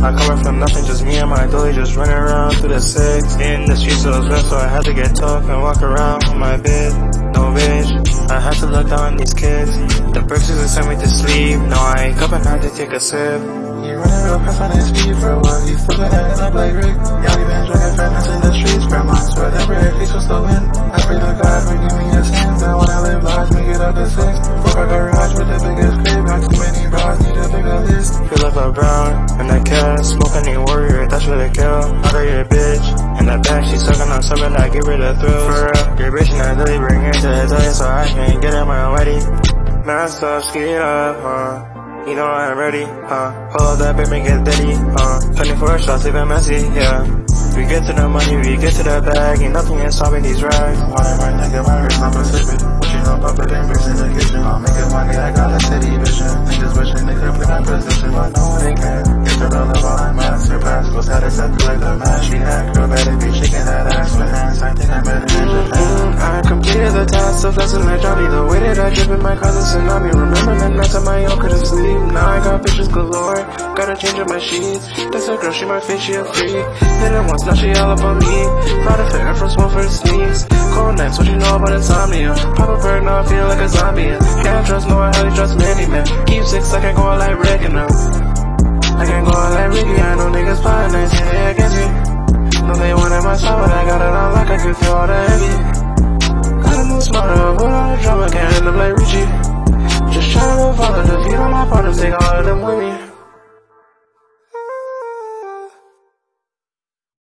I coming from nothing, just me and my dolly, just running around through the six. In the streets, it was rough, so I had to get tough and walk around on my bed. No bitch, I had to look down on these kids. The bricks is sent me to sleep. No, I ain't cup and had to take a sip. He running real fast on his speed for what he still got in a black rig. Yeah, we been drinking fatness in the streets. Grandma swear that bread face was still in. I pray to God forgive me your sins. And when I live large, make it up to six. Fuck our garage with the biggest crib. Got too many bras, need a bigger list. Feel like a brown and a cat, smoking a warrior, that's what I kill. I got your bitch in the back, she sucking on something that give her the thrill. For real, your bitch and I really bring her to the day, so I can't get in my wedding. Masked up, ski up, you know I'm ready, hold that bitch, make it dirty, 24 shots, even messy, yeah. We get to the money, we get to the bag, ain't nothing in stopping these rags. Water right neck in my wrist, I'm Pacific. What you know about the bricks in the kitchen? I'm making money, I got a city vision. Niggas wishing they could play my position, but no they can't. Get to the level, I'm master pass. Was that accepted like the man she had? Girl better be shaking that ass with hands. I think I met her in Japan. I completed the task of flexing my Johnny. The way that I drip in my cousin tsunami. Remember the nights on my own, couldn't sleep. Now I got bitches galore, gotta change up my sheets. That's a girl, she my face, she a freak. Hit her once, now she all up on me. Proud of her from small for the sneeze. Cold nights, what you know about insomnia? Pop a bird, now I feel like a zombie. Can't trust no one, how you trust many men. Keep six, I can't go out like Rick now. I can't go out like Ricky, I know niggas plotting, they say they against me. No, they wanted my side, but I got it on like I could feel all the envy. Gotta move smarter, avoid all the drama, can't end up like Richie. Just tryna follow the feet on my partners, take all of them with me.